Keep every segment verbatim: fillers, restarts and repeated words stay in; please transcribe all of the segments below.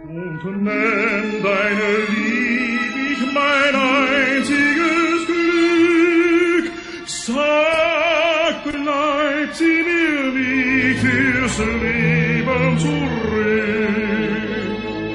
Und nenn deine Lieb ich mein einziges Glück. Sag, bleibt sie mir wie fürs Leben zurück.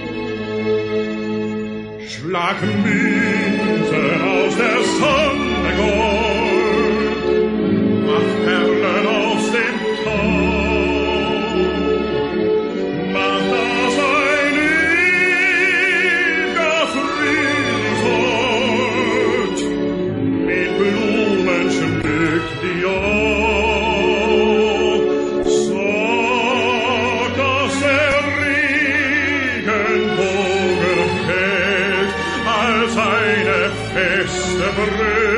Schlag Münzen aus der Sonne Gold, mach Perlen aus dem Tau, mach das ein ewiger Frühlingsort, mit Blumen schmückt die Jahr. Sag, dass der Regenbogen fällt, als eine feste Brücke.